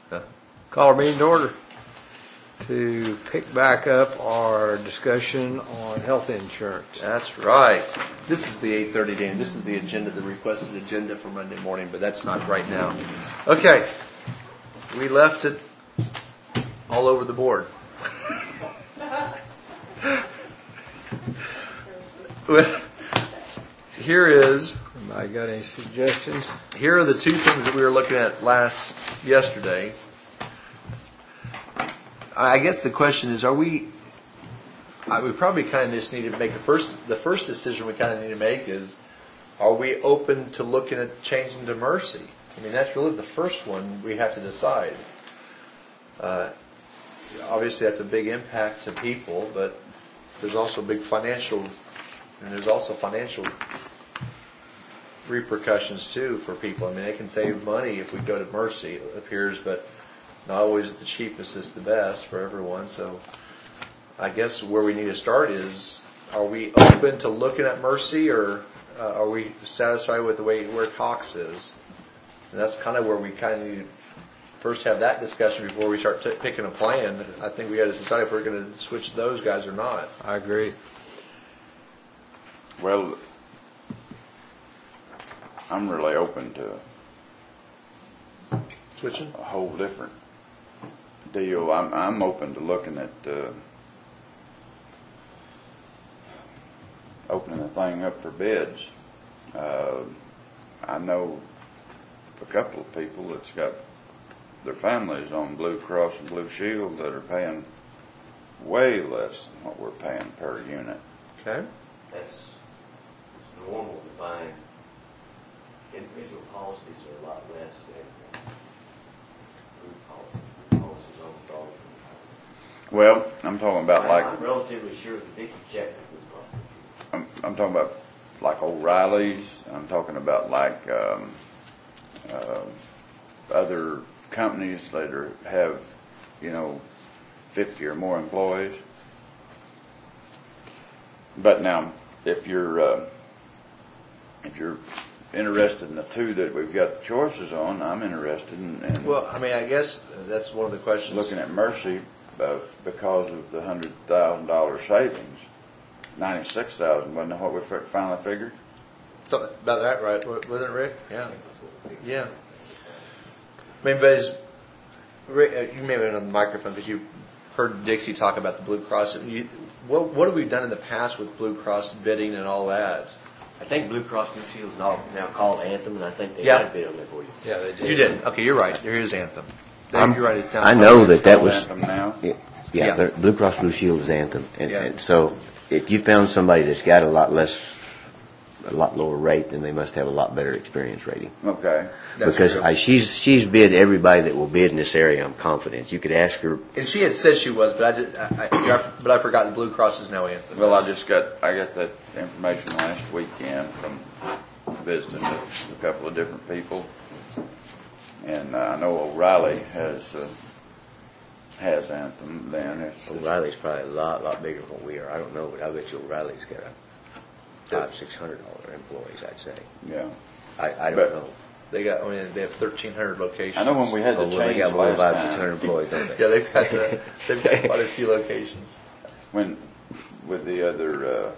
Call our meeting to order to pick back up our discussion on health insurance. That's right. This is the 8:30 day, and this is the agenda, the requested agenda for Monday morning, but that's not right now. Okay. We left it all over the board. Here is... Anybody got any suggestions? Here are the two things that we were looking at yesterday. I guess the question is, we probably kind of just need to make the first decision we kind of need to make is, are we open to looking at changing to Mercy? I mean, that's really the first one we have to decide. Obviously, that's a big impact to people, but there's also financial repercussions too for people. I mean, they can save money if we go to Mercy, it appears, but not always the cheapest is the best for everyone. So I guess where we need to start is, are we open to looking at Mercy, or are we satisfied with where Cox is? And that's kind of where we kind of need to first have that discussion before we start picking a plan. I think we got to decide if we're going to switch those guys or not. I agree. Well, I'm really open to switching a whole different deal. I'm open to looking at opening the thing up for bids. I know a couple of people that's got their families on Blue Cross and Blue Shield that are paying way less than what we're paying per unit. Okay. It's normal to find individual policies are a lot less than group policies. Group policies almost always. Well, I'm talking about I'm relatively sure that Vicky checked it with Cross. I'm talking about like O'Reilly's. I'm talking about like other companies that have 50 or more employees. But now, if you're interested in the two that we've got the choices on, I'm interested in. Well, I mean, I guess that's one of the questions. Looking at Mercy, because of the $100,000 savings, $96,000 wasn't what we finally figured. So, about that, right? Wasn't it, Rick? Yeah. I mean, but Rick, you may have been on the microphone because you heard Dixie talk about the Blue Cross. What have we done in the past with Blue Cross bidding and all that? I think Blue Cross Blue Shield is now called Anthem, and I think they got a bid on there for you. Yeah, they did. You did. Okay, you're right. There is Anthem. You're right. It's down. I know that was Anthem now. Yeah. Blue Cross Blue Shield is Anthem, and so if you found somebody that's got a lot lower rate, then they must have a lot better experience rating. Okay. Because she's bid everybody that will bid in this area. I'm confident. You could ask her. And she had said she was, but I forgot the Blue Cross is now Anthem. Well, I got that information last weekend from visiting with a couple of different people, and I know O'Reilly has Anthem. Then O'Reilly's probably a lot bigger than what we are. I don't know, but I bet you O'Reilly's got a $500-600 employees. I'd say. Yeah. I don't know. They have 1,300 locations. I know when we had to change they got last more time. 500-600 employees, don't they? Yeah, they've got quite a few locations. When with the other,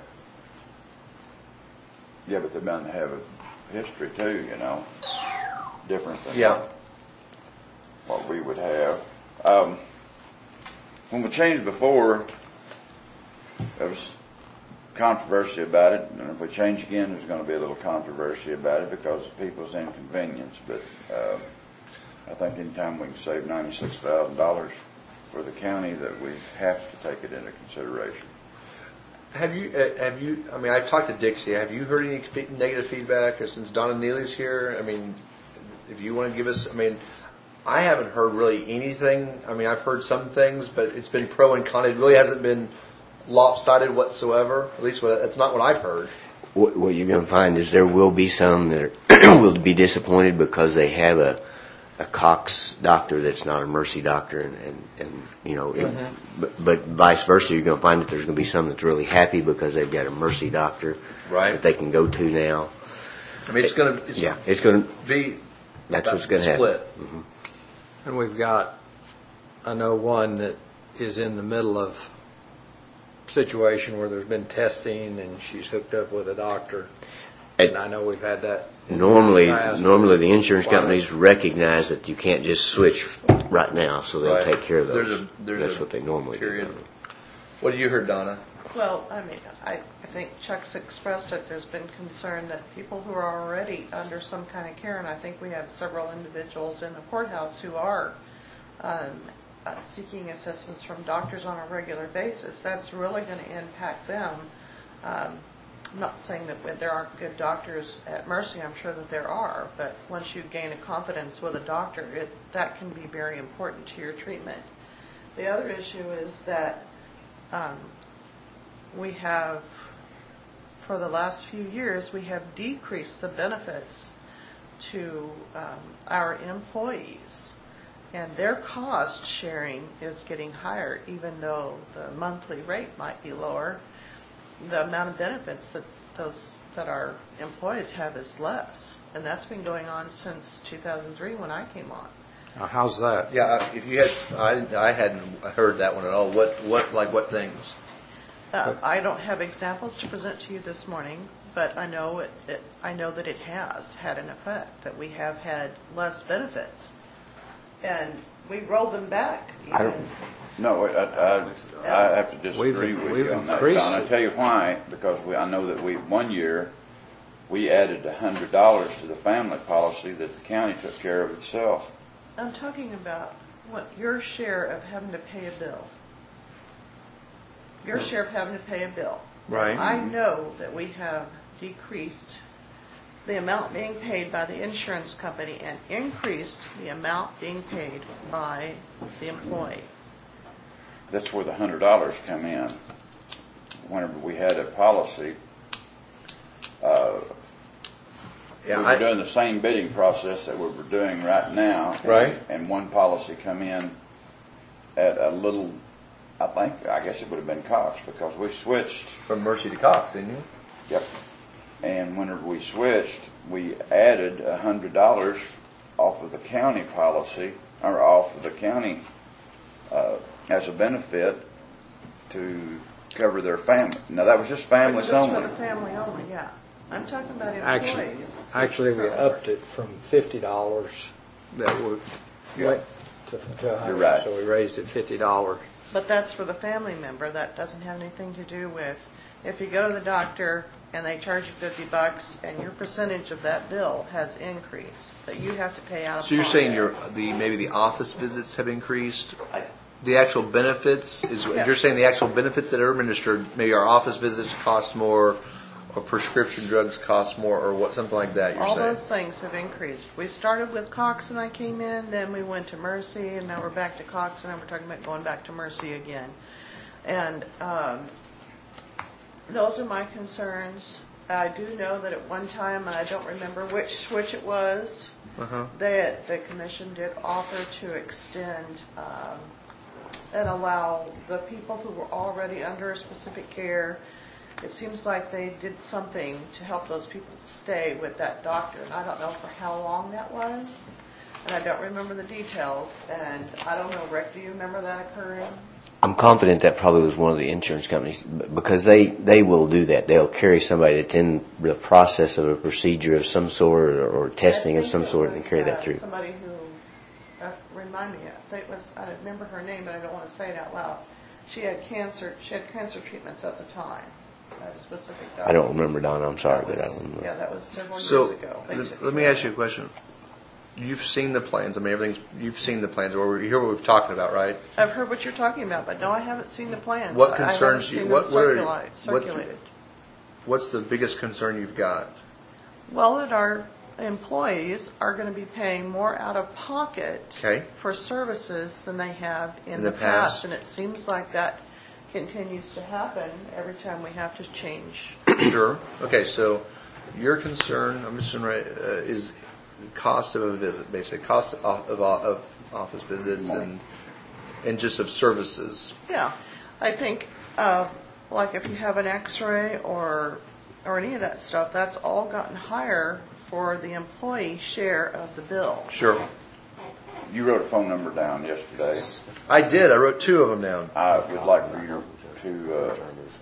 but they bound to have a history too, different than what we would have. When we changed before, there was controversy about it, and if we change again, there's going to be a little controversy about it because of people's inconvenience. But I think anytime we can save $96,000 for the county, that we have to take it into consideration. Have you? I mean, I've talked to Dixie. Have you heard any negative feedback since Donna Neely's here? I mean, if you want to give us, I haven't heard really anything. I mean, I've heard some things, but it's been pro and con. It really hasn't been lopsided whatsoever. At least that's not what I've heard. What you're going to find is there will be some that will be disappointed because they have a Cox doctor that's not a Mercy doctor, and but vice versa, you're going to find that there's going to be some that's really happy because they've got a Mercy doctor that they can go to now. I mean, it's going to be. That's what's going to happen. Split. Mm-hmm. And we've got, I know one that is in the middle of situation where there's been testing and she's hooked up with a doctor. And I know we've had that. Normally, Past. the insurance companies recognize that you can't just switch right now, so they'll Right. take care of those. There's That's a what they normally period. do. What have you heard, Donna? Well, I mean, I think Chuck's expressed it. There's been concern that people who are already under some kind of care, and I think we have several individuals in the courthouse who are seeking assistance from doctors on a regular basis, that's really going to impact them. I'm not saying that there aren't good doctors at Mercy. I'm sure that there are, but once you gain a confidence with a doctor, that can be very important to your treatment. The other issue is that we have, for the last few years, we have decreased the benefits to our employees. And their cost sharing is getting higher, even though the monthly rate might be lower. The amount of benefits that our employees have is less. And that's been going on since 2003 when I came on. How's that? Yeah, if you had, I hadn't heard that one at all. What things? I don't have examples to present to you this morning, but I know I know that it has had an effect, that we have had less benefits. And we rolled them back. No, I have to disagree with we've you on that, increased Don. I'll it. tell you why, because I know that one year, we added $100 to the family policy that the county took care of itself. I'm talking about what your share of having to pay a bill. Your share of having to pay a bill. Right. I know that we have decreased the amount being paid by the insurance company and increased the amount being paid by the employee. That's where the $100 come in. Whenever we had a policy, we were doing the same bidding process that we were doing right now. Right. And one policy come in at a little, I guess it would have been Cox, because we switched. From Mercy to Cox, didn't you? Yep. And whenever we switched, we added $100 off of the county policy, or off of the county as a benefit to cover their family. Now, that was just families Just only. for the family only, yeah. I'm talking about Actually, employees. we upped it from $50 that we went to $100. You're right. So we raised it $50. But that's for the family member. That doesn't have anything to do with if you go to the doctor and they charge you $50 and your percentage of that bill has increased, that you have to pay out of So you're pocket. saying maybe the office visits have increased? The actual benefits Yeah. you're saying the actual benefits that are administered, maybe our office visits cost more, or prescription drugs cost more, or what, something like that. You're All saying those things have increased. We started with Cox and I came in, then we went to Mercy, and now we're back to Cox, and now we're talking about going back to Mercy again. And those are my concerns. I do know that at one time, and I don't remember which switch it was, that the commission did offer to extend and allow the people who were already under a specific care. It seems like they did something to help those people stay with that doctor, and I don't know for how long that was, and I don't remember the details, and I don't know, Rick, do you remember that occurring? I'm confident that probably was one of the insurance companies, because they will do that. They'll carry somebody that's in the process of a procedure of some sort or testing of some sort and carry that through. Somebody who, remind me, I think it was, I remember her name, but I don't want to say it out loud. She had cancer treatments at the time, at a specific doctor. I don't remember, Donna. I'm sorry, but I don't remember. Yeah, that was several So years ago. They took let me care ask you a question. You've seen the plans. I mean, you've seen the plans, or you hear what we're talking about, right? I've heard what you're talking about, but no, I haven't seen the plans. What I haven't concerns seen you? them circulated. What's the biggest concern you've got? Well, that our employees are going to be paying more out of pocket Okay. for services than they have in the the past. past, and it seems like that continues to happen every time we have to change. Sure. Okay, so your concern, I'm just going to write, is cost of a visit, basically cost of office visits and just of services. Yeah, I think like if you have an X-ray or any of that stuff, that's all gotten higher for the employee share of the bill. Sure. You wrote a phone number down yesterday. I did. I wrote 2 of them down. I would like for you to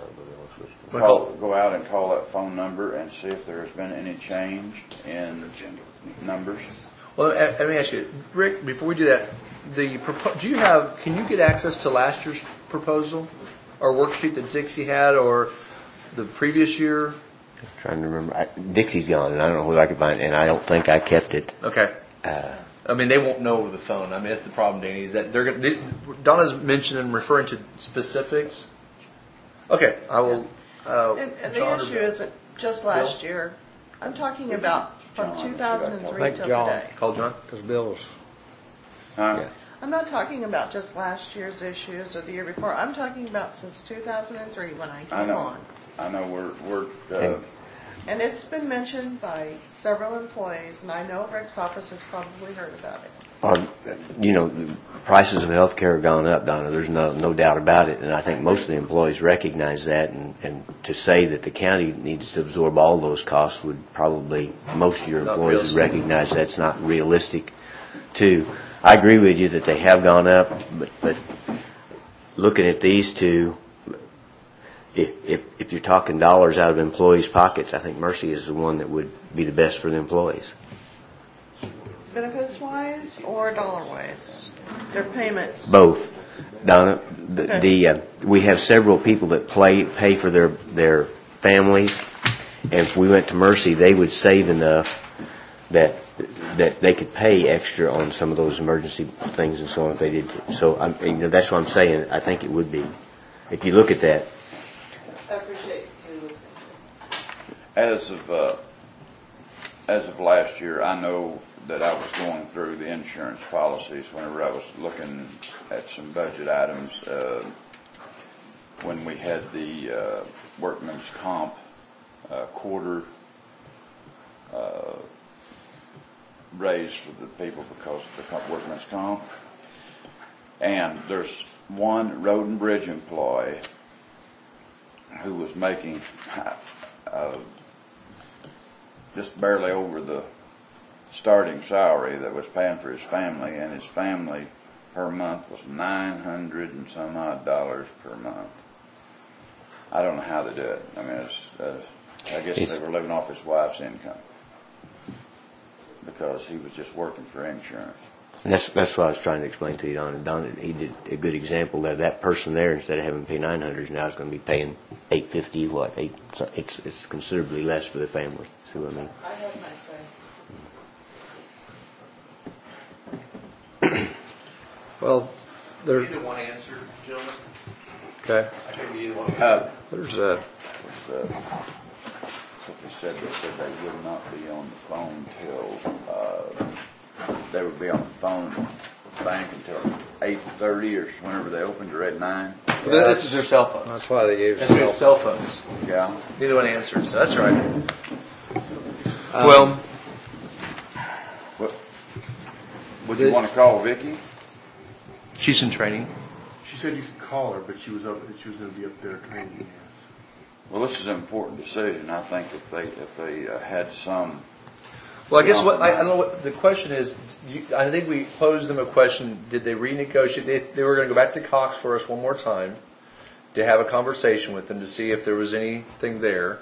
go out and call that phone number and see if there has been any change in numbers. Well, let me ask you, Rick. Before we do that, can you get access to last year's proposal, or worksheet that Dixie had, or the previous year? Trying to remember. Dixie's gone, and I don't know whether I could find it, and I don't think I kept it. Okay. I mean, they won't know over the phone. I mean, that's the problem, Danny, is that Donna's mentioning referring to specifics. Okay, I will. And the issue isn't just last year. I'm talking about from 2003 till John. today. Call John. Because Bill's, Huh? yeah. I'm not talking about just last year's issues or the year before. I'm talking about since 2003 when I I came know. on. I know we're And it's been mentioned by several employees, and I know Rick's office has probably heard about it. Prices of health care have gone up, Donna. There's no doubt about it. And I think most of the employees recognize that. And to say that the county needs to absorb all those costs would probably, most of your Not employees would realistic. recognize that's not realistic, too. I agree with you that they have gone up, but looking at these two, if you're talking dollars out of employees' pockets, I think Mercy is the one that would be the best for the employees. Benefits-wise or dollar-wise? Their payments? Both. Donna, we have several people that pay for their families, and if we went to Mercy, they would save enough that they could pay extra on some of those emergency things and so on if they did. So that's what I'm saying. I think it would be. If you look at that. I appreciate you listening. as of last year, I know that I was going through the insurance policies whenever I was looking at some budget items. When we had the workman's comp quarter raise for the people because of the workman's comp, and there's one road and bridge employee who was making just barely over the starting salary that was paying for his family, and his family per month was $900 and some odd per month. I don't know how they do it. I mean, I guess they were living off his wife's income because he was just working for insurance. And that's what I was trying to explain to you, Don. Don, he did a good example that person there, instead of having to pay $900, now is going to be paying $850. It's considerably less for the family. See what I mean? I have my say. Well, there's, Either one answer, gentlemen. okay, I can be either one. there's They said they would not be on the phone till they would be on the phone bank until 8:30 or whenever they opened or at 9. This is their cell phones. that's why they gave That's their us cell phones. Yeah. Neither one answered, so that's right. Well, Would you want to call Vicki? she's in training. She said you could call her, but she was going to be up there training. Well, this is an important decision. I think if they had some. Well, I guess what I don't know what the question is. I think we posed them a question: did they renegotiate? They were going to go back to Cox for us one more time to have a conversation with them to see if there was anything there.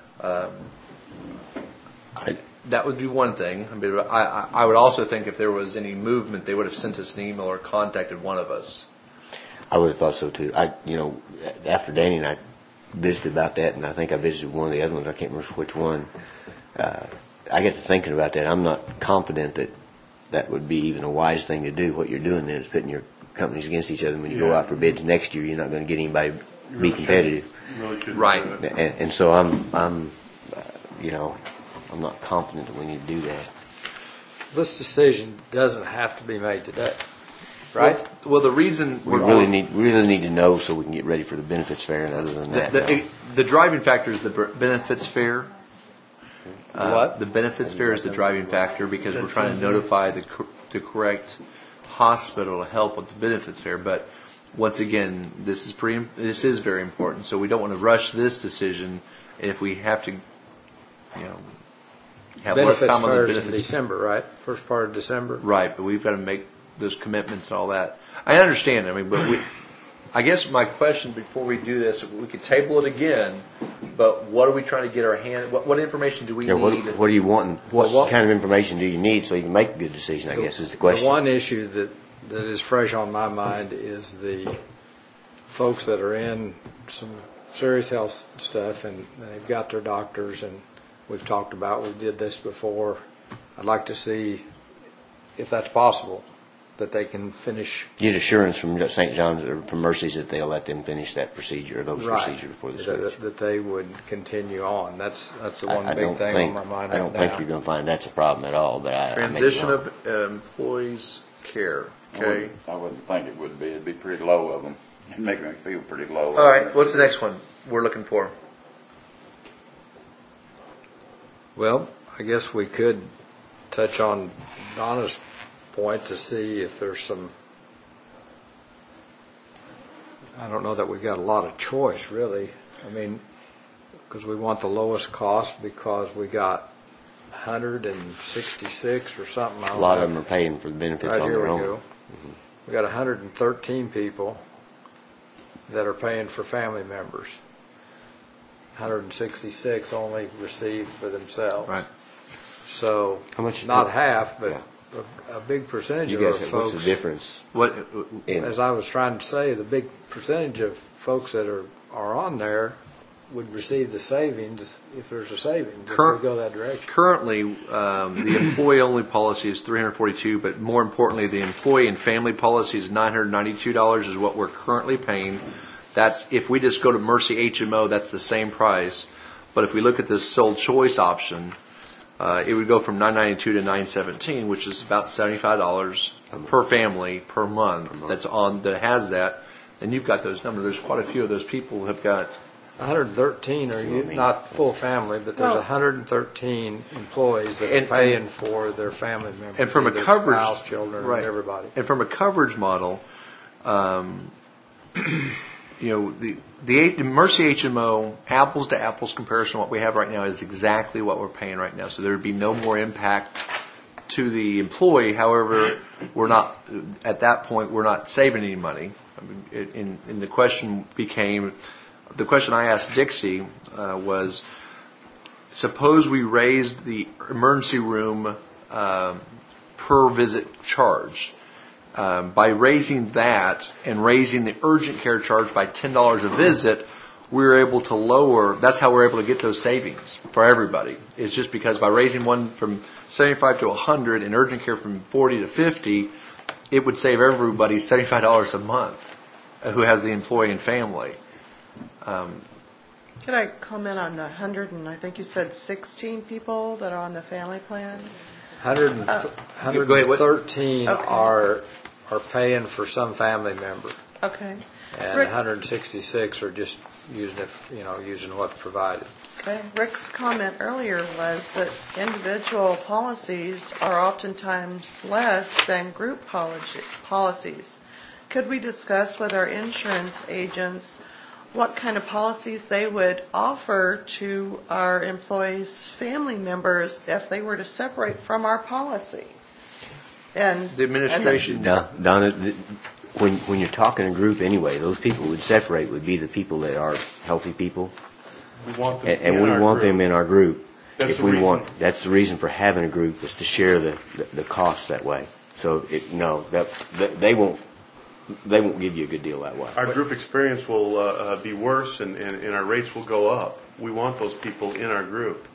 That would be one thing. I mean, I would also think if there was any movement, they would have sent us an email or contacted one of us. I would have thought so too. After Danny and I visited about that, and I think I visited one of the other ones. I can't remember which one. I get to thinking about that. I'm not confident that would be even a wise thing to do. What you're doing then is putting your companies against each other. When you go out for bids next year, you're not going to get anybody to be competitive. You really shouldn't Right. do it. And so I'm not confident that we need to do that. this decision doesn't have to be made today, right? Well, the reason We really need to know so we can get ready for the benefits fair. And other than that, no. the driving factor is the benefits fair. What? The benefits fair is the driving factor because we're trying to notify the correct hospital to help with the benefits fair. But once again, this is very important. So we don't want to rush this decision. And if we have to, have less Benefits time on the fair is in benefits. December, right? First part of December. Right, but we've got to make those commitments and all that. I understand. I mean, but I guess my question before we do this, we could table it again, but what are we trying to get our hand? What information do we Yeah, need? what do you want? What Well, kind of information do you need so you can make a good decision? I guess is the question. The one issue that is fresh on my mind is the folks that are in some serious health stuff and they've got their doctors, and we've talked about, we did this before. I'd like to see if that's possible, that they can finish. Get assurance from St. John's or from Mercy's that they'll let them finish that procedure or those procedures before the switch. That they would continue on. That's the one I big don't thing think, on my mind I don't right think now. you're going to find that's a problem at all. But I may be Transition wrong. of employees' care. Okay. I wouldn't think it would be. It'd be pretty low of them. It'd make me feel pretty low. All right. What's the next one we're looking for? Well, I guess we could touch on Donna's point to see if there's some. I don't know that we got a lot of choice, really. I mean, because we want the lowest cost because we got 166 or something. A lot of them are paying for the benefits Right, on here their we own. go. We got 113 people that are paying for family members. 166 only receive for themselves. Right. So, How much- not half, but Yeah. a big percentage You of our guys, what's folks. the difference? What? In, As I was trying to say, the big percentage of folks that are on there would receive the savings if there's a savings, if we go that direction. Currently, the employee-only policy is $342, but more importantly, the employee and family policy is $992 is what we're currently paying. That's if we just go to Mercy HMO, that's the same price. But if we look at this sole choice option, it would go from $992 to $917, which is about $75 per family per month. That has that, and you've got those numbers. There's quite a few of those people who have got. 113 are not full family, but there's 113 employees that are paying for their family members. And from a their coverage, spouse, children, right. everybody. And from a coverage model, the Mercy HMO apples to apples comparison, what we have right now is exactly what we're paying right now. So there would be no more impact to the employee. However, we're not at that point. We're not saving any money. I mean, and the question became. The question I asked Dixie was, suppose we raised the emergency room per visit charge. By raising that and raising the urgent care charge by $10 a visit, we were able to lower, that's how we're able to get those savings for everybody. It's just because by raising one from 75 to 100 and urgent care from 40 to 50, it would save everybody $75 a month who has the employee and family. Could I comment on the 100 and I think you said 16 people that are on the family plan? 113 Okay. are paying for some family member, Okay. and Rick- 166 are just using it, using what's provided. Okay. Rick's comment earlier was that individual policies are oftentimes less than group policies. Could we discuss with our insurance agents what kind of policies they would offer to our employees' family members if they were to separate from our policy? And The administration. Donna, when you're talking a group anyway, those people would separate would be the people that are healthy people, We want them and in we our want group. them in our group. That's If the we reason. want, that's the reason for having a group is to share the cost that way. So they won't give you a good deal that way. Our group experience will be worse, and our rates will go up. We want those people in our group.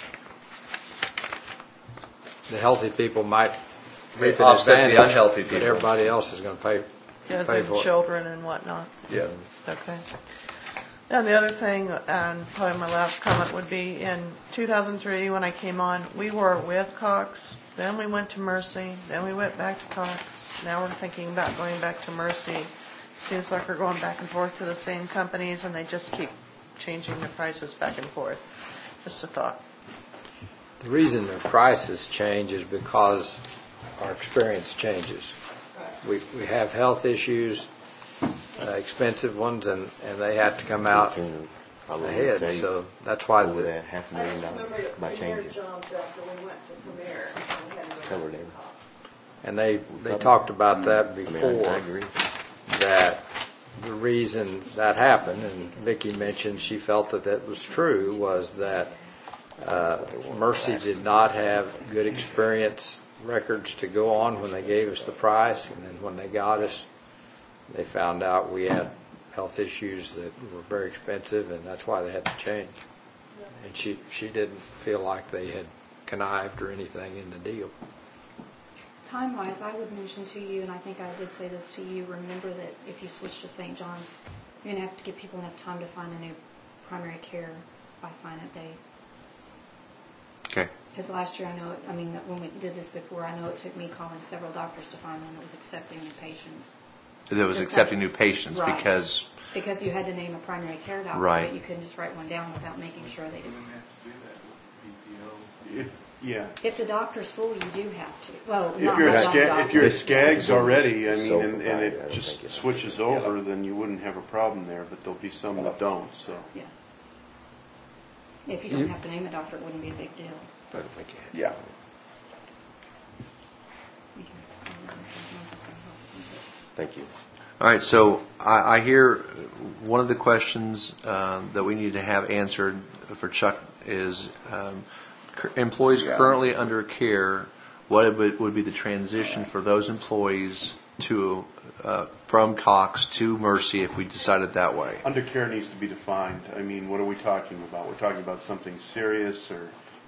The healthy people might reap an offset the advantage, unhealthy but people. everybody else is going to pay kids for and it. children and whatnot. Yeah. Okay. And the other thing, and probably my last comment would be, in 2003 when I came on, we were with Cox, then we went to Mercy, then we went back to Cox. Now we're thinking about going back to Mercy. Seems like we're going back and forth to the same companies, and they just keep changing the prices back and forth. Just a thought. The reason the prices change is because our experience changes. We have health issues, expensive ones, and they have to come out Probably ahead. save So that's why over the that $500,000 by changing. jobs after we went to Premier. Covered everything. And they talked about that I mean, before. I agree. That the reason that happened, and Vicki mentioned she felt that was true, was that Mercy did not have good experience records to go on when they gave us the price, and then when they got us, they found out we had health issues that were very expensive, and that's why they had to change. And she didn't feel like they had connived or anything in the deal. Time-wise, I would mention to you, and I think I did say this to you, remember that if you switch to St. John's, you're going to have to give people enough time to find a new primary care by sign-up date. Okay. Because last year, when we did this before, I know it took me calling several doctors to find one that was accepting new patients. That was Just accepting like- new patients Right. because Because you had to name a primary care doctor, Right. but you couldn't just write one down without making sure they didn't. Yeah. If the doctor's full, you do have to. Well, If not you're all at doctors. if you're at Skaggs already, I mean, Sole and proprietor, I it don't just think it- switches over, then you wouldn't have a problem there, but there'll be some that don't, so. Yeah. If you don't have to name a doctor, it wouldn't be a big deal. I don't think you have. Yeah. Thank you. All right, so I hear one of the questions that we need to have answered for Chuck is employees Yeah. currently under care, what would be the transition for those employees to from Cox to Mercy if we decided that way? Undercare needs to be defined. I mean, what are we talking about? We're talking about something serious or,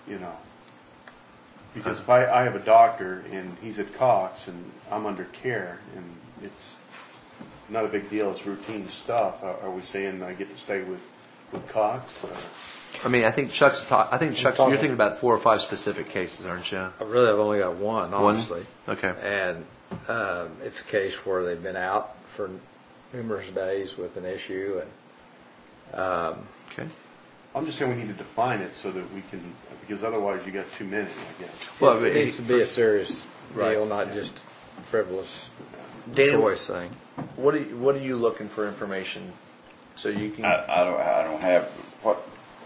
because if I have a doctor and he's at Cox and I'm under care and it's not a big deal, it's routine stuff, are we saying I get to stay with Cox? I mean, I think Chuck's you're talking- thinking about 4 or 5 specific cases, aren't you? I really have only got one, One? honestly. Okay. And it's a case where they've been out for numerous days with an issue, and Okay. I'm just saying we need to define it so that we can, because otherwise you got too many, I guess. Well, it needs to be a serious Right. deal, not just frivolous Danny, choice thing. what are you looking for information so you can? I don't have what.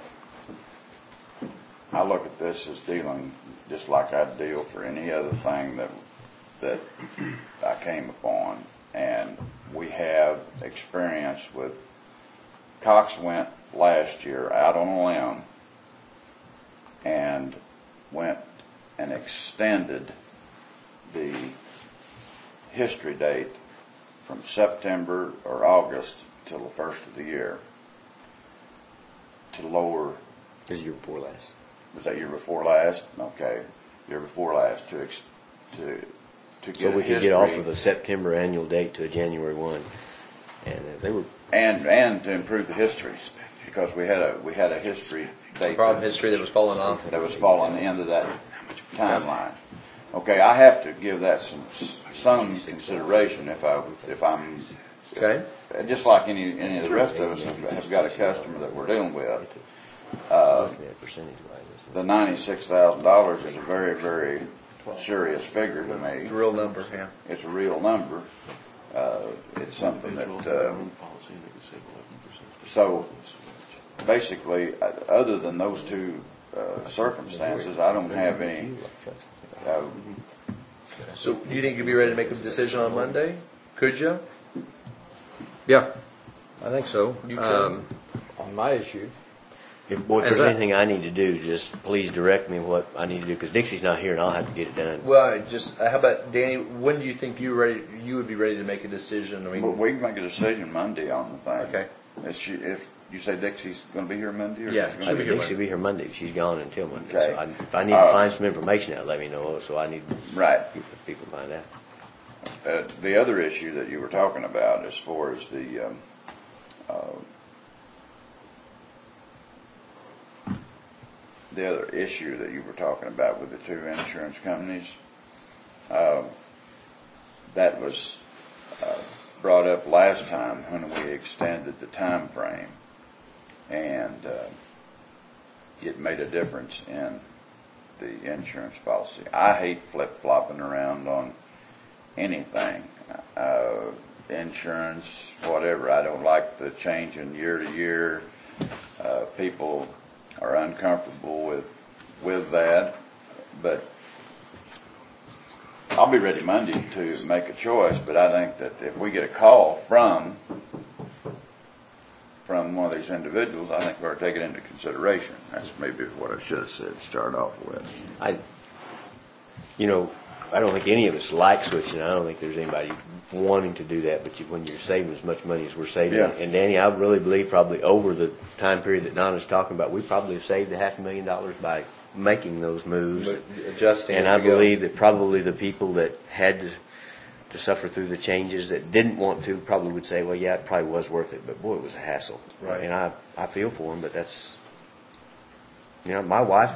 I look at this as dealing just like I'd deal for any other thing that I came upon, and we have experience with. Cox went last year out on a limb and went and extended the history date from September or August till the first of the year to lower. This is year before last. Was that year before last? Okay, year before last to get So we a could get off history of the September annual date to a January 1. And they were, and to improve the history because we had a history date Problem history that was falling off. that was falling into that timeline. Okay, I have to give that some consideration if I'm Okay. just like any of the rest of us have got a customer that we're dealing with. percentage-wise. The $96,000 is a very, very serious figure to me. The real number, yeah. It's a real number. It's something that. So basically, other than those two circumstances, I don't have any. So do you think you'd be ready to make a decision on Monday? Could you? Yeah, I think so. You could. On my issue. If there's that- anything I need to do, just please direct me what I need to do, because Dixie's not here and I'll have to get it done. Well, how about Danny? When do you think you would be ready to make a decision? I But mean, we can make a decision Monday on the thing. Okay. If you say Dixie's going to be here Monday, or Yeah, she's she'll going be to here Dixie will be here Monday. She's gone until Monday. Okay. So if I need to find some information out, let me know. So I need right. people to find out. The other issue that you were talking about, as far as the other issue that you were talking about with the two insurance companies, that was brought up last time when we extended the time frame, and it made a difference in the insurance policy. I hate flip-flopping around on anything, insurance, whatever. I don't like the changing year to year. People are uncomfortable with that, but I'll be ready Monday to make a choice, but I think that if we get a call from one of these individuals, I think we ought to take it into consideration. That's maybe what I should have said to start off with. I don't think any of us like switching. I don't think there's anybody wanting to do that, but when you're saving as much money as we're saving, Yeah. and Danny, I really believe probably over the time period that Donna's talking about, we probably have saved $500,000 by making those moves. But adjusting. And as I we go. believe that probably the people that had to suffer through the changes that didn't want to probably would say, well, yeah, it probably was worth it, but boy, it was a hassle. Right. And I feel for them, but that's, my wife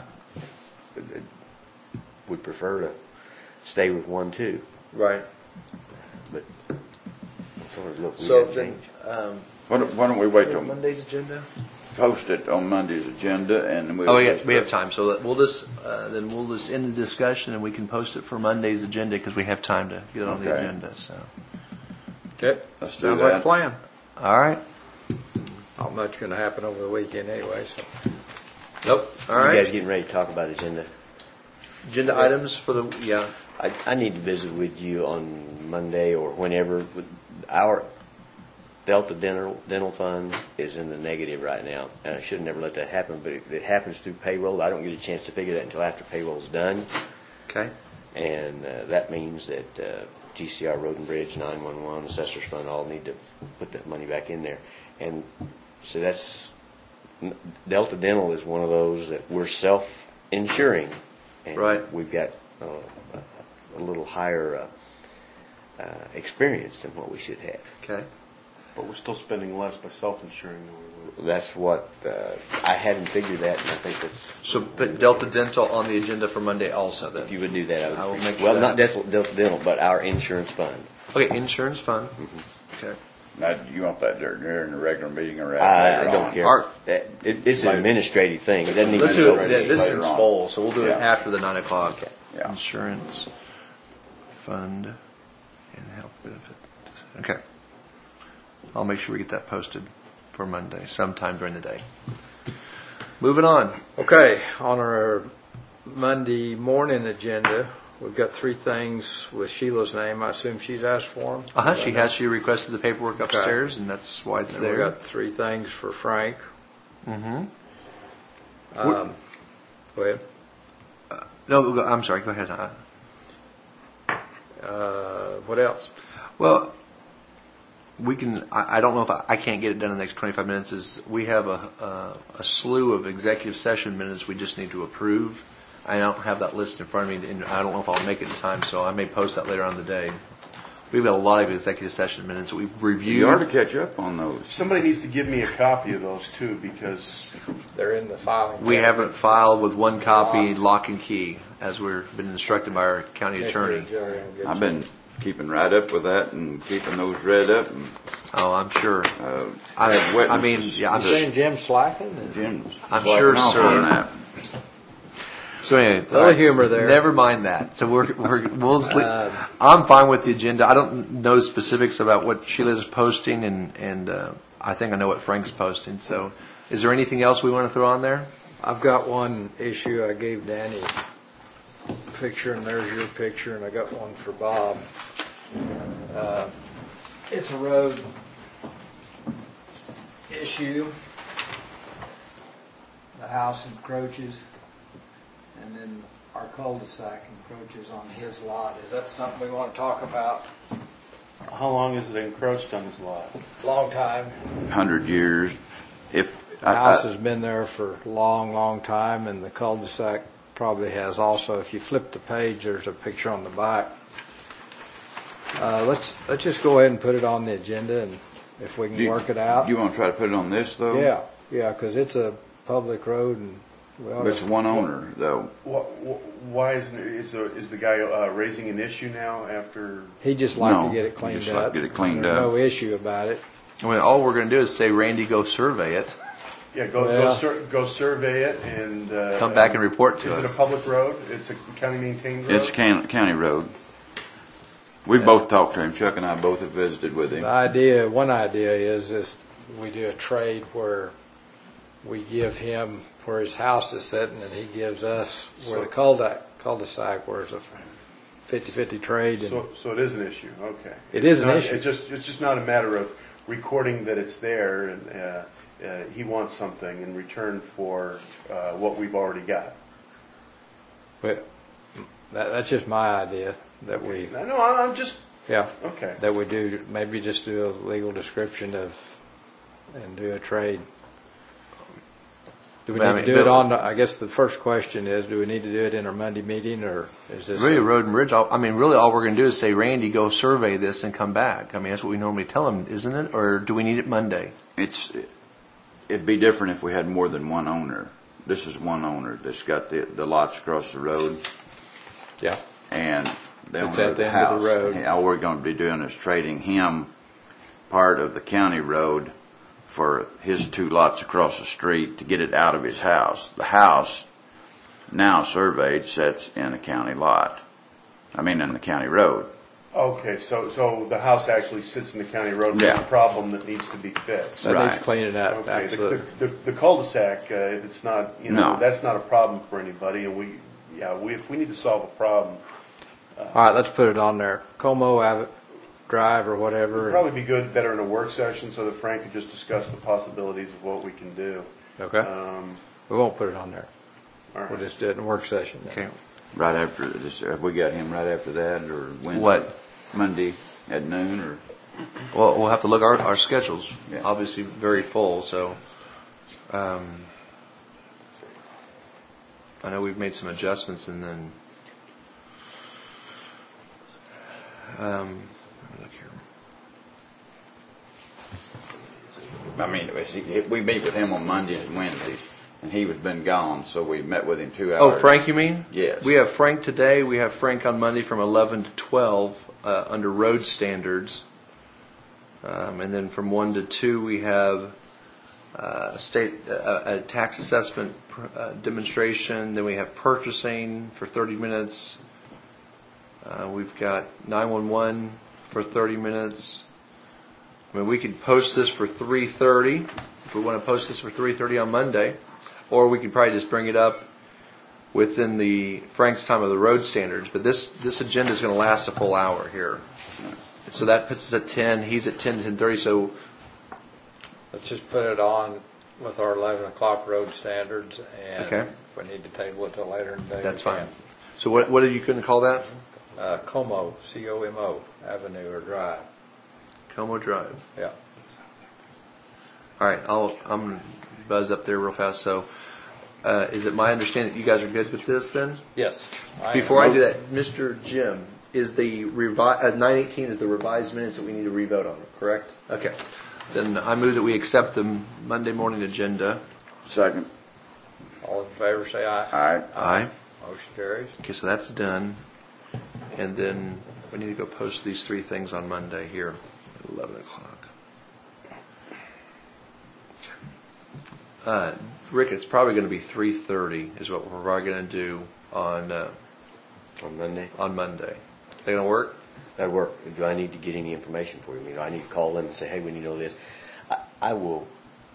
would prefer to stay with one too. Right. But sort of look, we So have then, changed. Why don't we wait till Monday's agenda? post it on Monday's agenda and we'll. Oh, yeah, we have time, so we'll just end the discussion and we can post it for Monday's agenda because we have time to get it on the Okay. agenda, so. Okay, Let's do sounds like a that. plan. All right. Not much going to happen over the weekend anyway, so. Nope, all You guys right. getting ready to talk about agenda? Agenda items for the, yeah. I need to visit with you on Monday or whenever. Our Delta Dental Fund is in the negative right now, and I should have never let that happen, but if it happens through payroll, I don't get a chance to figure that until after payroll's done. Okay. And that means that GCR, Road and Bridge, 911, Assessor's Fund all need to put that money back in there. And so Delta Dental is one of those that we're self-insuring. And Right. we've got a little higher experience than what we should have. Okay. But we're still spending less by self-insuring than we would. That's what, I hadn't figured that, and I think that's, So put Delta Dental on the agenda for Monday also then. if you would do that, I will make well, sure not that- Delta Dental, but our insurance fund. Okay, insurance fund. Okay. Now, you want that during the regular meeting or I later don't on? care. Art. It's an administrative thing. It doesn't even Let's do go. it, yeah, this later is on. full, so we'll do it Yeah. after the 9 o'clock. Yeah. Insurance fund and health benefit. Okay. I'll make sure we get that posted for Monday, sometime during the day. Moving on. Okay, on our Monday morning agenda, we've got 3 things with Sheila's name. I assume she's asked for them? She requested the paperwork upstairs, and that's why it's And we've there. got 3 things for Frank. Mm-hmm. Go ahead. No, I'm sorry, go ahead. What else? Well, we can. I don't know if I can't get it done in the next 25 minutes. Is we have a slew of executive session minutes we just need to approve. I don't have that list in front of me, and I don't know if I'll make it in time, so I may post that later on in the day. We've got a lot of executive session minutes that we've reviewed. You ought to catch up on those. Somebody needs to give me a copy of those too, because They're in the filing. We cabinet. haven't filed with one copy, lock and key, as we've been instructed by our county attorney. I've been keeping right up with that and keeping those read up and, Oh, I'm sure. I have I mean, witnesses. yeah, I'm You saying Jim slacking? Jim's I'm slacking sure, off sir. on that. So anyway, Little humor there. Never mind that. So we'll just I'm fine with the agenda. I don't know specifics about what Sheila's posting, and I think I know what Frank's posting. So, is there anything else we want to throw on there? I've got one issue. I gave Danny a picture, and there's your picture, and I got one for Bob. It's a road issue. The house encroaches, and then our cul-de-sac encroaches on his lot. Is that something we want to talk about? how long is it encroached on this lot? Long time. 100 years. If The house has been there for a long, long time, and the cul-de-sac probably has also. If you flip the page, there's a picture on the back. Let's just go ahead and put it on the agenda, and if we can work it out. You want to try to put it on this though? Yeah, because it's a public road, and we ought But it's to. one owner though. Why is the guy raising an issue now after? He'd just like No, to get it he'd cleaned just like up. to get it cleaned There's up. no issue about it. I mean, all we're going to do is say, Randy, go survey it, Yeah, Well- go survey it and come back and report to Is it us. a public road? It's a county maintained road. It's county road. We both talked to him. Chuck and I both have visited with him. One idea is we do a trade where we give him where his house is sitting, and he gives us where the cul-de-sac, where there's a 50-50 trade. And So it is an issue, okay. It is an Not- issue. It's just not a matter of recording that it's there and he wants something in return for what we've already got. but that's just my idea that we, No, I'm just, yeah, okay. that we do, maybe just do a legal description of, and do a trade. Do we But I need to mean, do it Bill- on, I guess the first question is, do we need to do it in our Monday meeting, or is this? Really, Road and Bridge, really all we're going to do is say, Randy, go survey this and come back. I mean, that's what we normally tell them, isn't it? Or do we need it Monday? It'd be different if we had more than one owner. This is one owner that's got the lots across the road Yeah, and the It's owner at of the the end of house. the road. And all we're going to be doing is trading him part of the county road for his 2 lots across the street to get it out of his house. The house, now surveyed, sits in a county lot. In the county road. Okay, so the house actually sits in the county road with Yeah. a problem that needs to be fixed. that Right. needs cleaning up, Okay, absolutely. the cul-de-sac, if it's not, No. that's not a problem for anybody, and if we need to solve a problem, All right, let's put it on there, Como Drive or whatever. it'd probably be better in a work session so that Frank could just discuss the possibilities of what we can do. Okay, we won't put it on there, All right. we'll just do it in a work session then. Okay. Right after this, have we got him right after that or when? What? Monday at noon or? Well, we'll have to look at our schedules. Yeah. Obviously, very full. So, I know we've made some adjustments, and then let me look here. We meet with him on Mondays and Wednesdays, and he was been gone, so we met with him 2 hours. Oh, Frank, you mean? Yes. We have Frank today. We have Frank on Monday from 11 to 12 under road standards. And then from 1 to 2, we have a tax assessment demonstration. Then we have purchasing for 30 minutes. We've got 911 for 30 minutes. We could post this for 3:30 if we want to post this for 3:30 on Monday, or we could probably just bring it up within the Frank's time of the road standards. But this agenda is going to last a full hour here. So that puts us at 10. He's at 10 to 10:30. So Let's just put it on with our 11 o'clock road standards, and Okay. if we need to table it till later in the day, that's we fine. can. So what are you going to call that? Como, C-O-M-O, Avenue or Drive, Como Drive. yeah. All right, I'm going to buzz up there real fast. So is it my understanding that you guys are good with this then? Yes. Before I do that, Mr. Jim, is the 918 is the revised minutes that we need to revote on, correct? Okay. Then I move that we accept the Monday morning agenda. Second. All in favor, say aye. Aye. Aye. Motion carries. Okay, so that's done. And then we need to go post these 3 things on Monday here at 11 o'clock. Rick, it's probably going to be 3:30 is what we're probably going to do on Monday. on Monday. They going to work? That'd work. Do I need to get any information for you? Do I need to call them and say, hey, we need to know this? I will.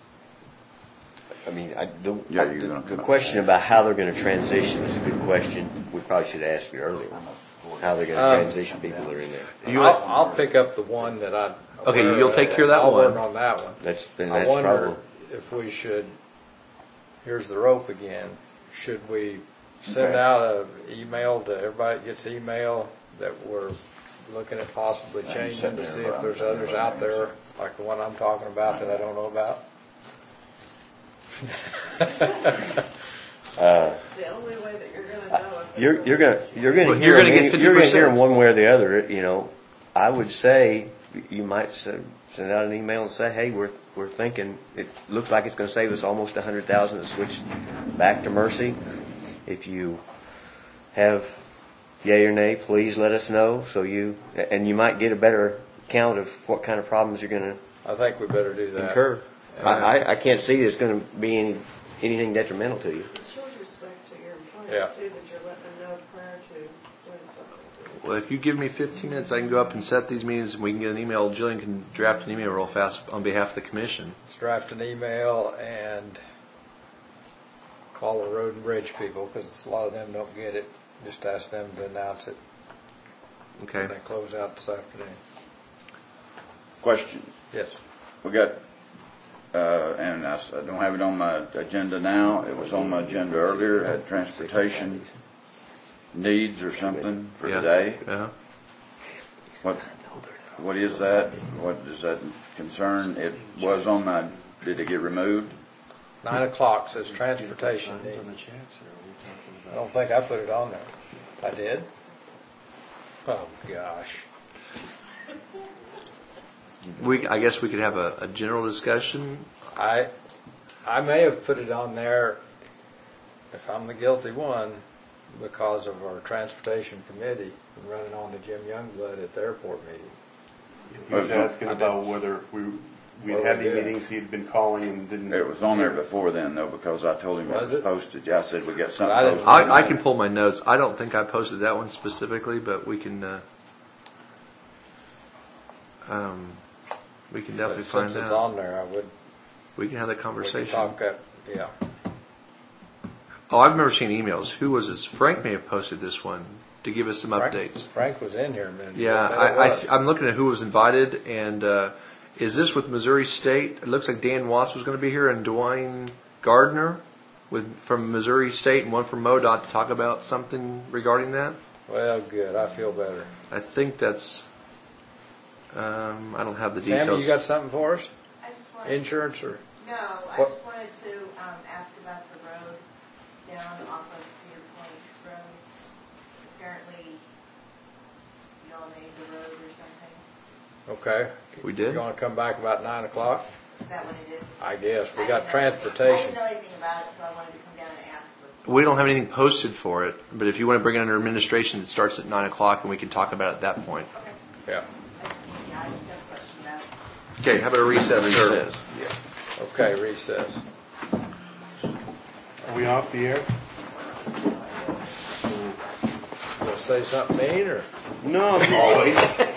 Yeah, you're gonna The come question about how they're going to transition is a good question. We probably should have asked you earlier. How they're going to transition people that are in there. I'll pick up the one that I. Okay, you'll take care of that I'll one. work on that one. That's I wonder probably. if we should, here's the rope again, should we send Okay. out an email to everybody that gets email that we're looking at possibly Yeah, changing send to it see if around. there's others out there, like the one I'm talking about that I don't know about? It's the only way that you're gonna know. if You're gonna Well, hear you're gonna them get you're gonna hear 50%. them one way or the other. I would say you might send out an email and say, hey, we're thinking it looks like it's going to save us almost $100,000 to switch back to Mercy. If you have yay or nay, please let us know. You might get a better count of what kind of problems you're going to I think we better do that. incur. I can't see it's going to be anything detrimental to you. It shows respect to your Yeah. employees too, that you're letting them know prior to doing something. Well, if you give me 15 minutes, I can go up and set these meetings, and we can get an email. Jillian can draft an email real fast on behalf of the commission. Let's draft an email and call the road and bridge people, because a lot of them don't get it. Just ask them to announce it. Okay. They close out this afternoon. Question. Yes. We got, and I don't have it on my agenda now. It was on my agenda earlier. Had transportation needs or something for Yeah. today. Yeah. What is that? What does that concern? It was on my, did it get removed? 9 o'clock says transportation Signs need. on the checks, or are we talking I about? don't think I put it on there. I did? Oh, gosh. I guess we could have a general discussion. I may have put it on there, if I'm the guilty one, because of our transportation committee running on to Jim Youngblood at the airport meeting. He was asking about whether we What had we any did. meetings, he'd been calling and didn't. It was on there before then though, because I told him it Was was it? posted. I said we got something I didn't- posted. I can pull my notes. I don't think I posted that one specifically, but we can definitely But find since it's out. on there, We can have that we could conversation. talk that, yeah. Oh, I remember seeing emails. Who was this? Frank may have posted this one to give us some updates. Frank was in here a minute ago. Yeah, Bet it was. I'm looking at who was invited, and is this with Missouri State? It looks like Dan Watts was going to be here, and Dwayne Gardner from Missouri State, and one from MoDOT to talk about something regarding that. Well, good, I feel better. I think that's. I don't have the Tammy, details. you got something for us? I just wanted, Insurance or? no, I What? just wanted to ask about the road down off of Cedar Point Road. Apparently, y'all made the road or something. Okay. We did? You want to come back about 9 o'clock? Is that what it is? I guess. We I got didn't know- I transportation. didn't know anything about it, so I wanted to come down and ask. We don't have anything posted for it, but if you want to bring it under administration, it starts at 9 o'clock, and we can talk about it at that point. Okay. Yeah. I just have a question about it. Okay, how about a recess, sir? Okay, recess. Are we off the air? You want to say something mean or? No, always.